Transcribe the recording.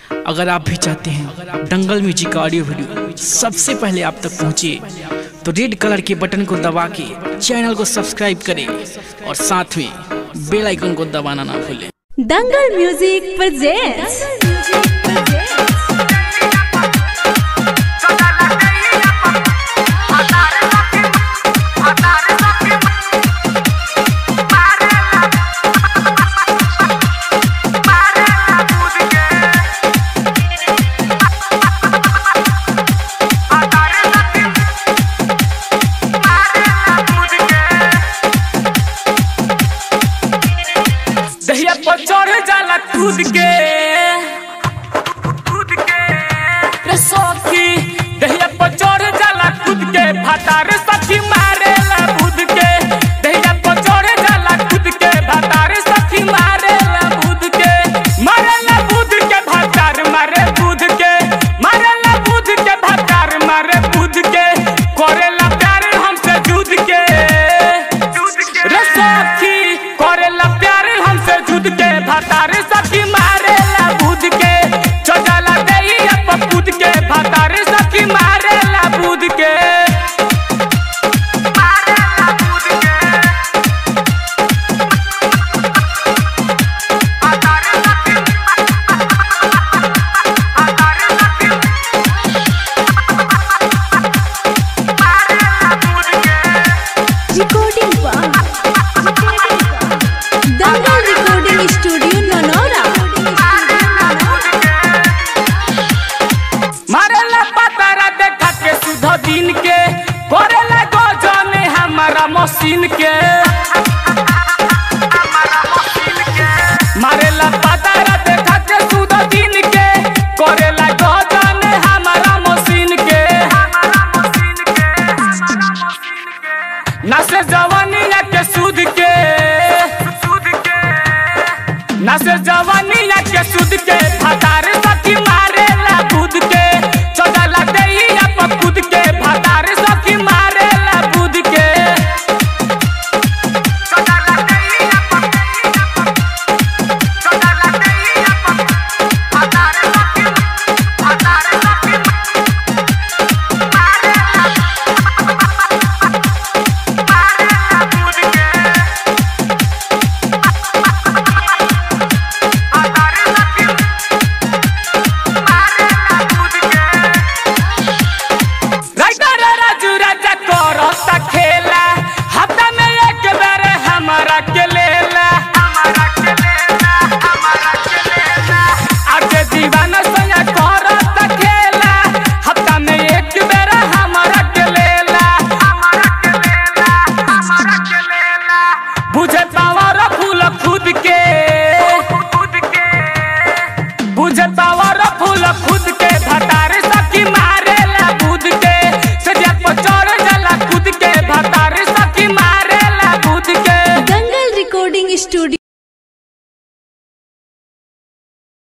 अगर आप भी चाहते हैं दंगल म्यूजिक का ऑडियो वीडियो सबसे पहले आप तक पहुंचे तो रेड कलर के बटन को दबा के चैनल को सब्सक्राइब करें और साथ में बेल आइकन को दबाना ना भूलें। दंगल म्यूजिक प्रेजेंट्स दहिया पर चढ़ जाला कूद के रे सखी, दहिया पर चढ़ जाला कूद के भातार सखी मारेला बुद के। दहिया पर चढ़ जाला कूद के भातार सखी मारेला बुद के। मारेला बुद के भातार मारे बुद के, मारेला बुद के भातार मारे बुद के। करेला प्यार हमसे जुद के रे सखी, करेला प्यार हमसे जुद के भातार सखी मारेला बुद के। चोजाला देइया पपूद के भातार सखी मारेला बुद के। Recording Dangal recording studio Nanaura. मारेला पतारा देखा के सुधा दिन के, करेला गजने हमारा मशीन के। मारेला पतारा देखा के सुधा दिन के, करेला गजने हमारा मशीन के। नसे जवानिया के सूद के, नसे जवानिया के सूद के भातार सखी मारेला बुद के। चोजाला देइया पपूद के भातार सखी मारेला बुद के। राइटर राजू राजा करता खेला, हफ्ता में एक बार हमारा के लेला। आज दीवाना सया करता खेला, हफ्ता में एक बार हमारा के लेला। बुझे पावर फूल खुद के, बुझे पावर फूल खुद के भातार सखी मारेला बुद के। सजिया पर चढ़ जाला कूद के भातार सखी मारेला बुद के। दंगल रिकॉर्डिंग स्टूडियो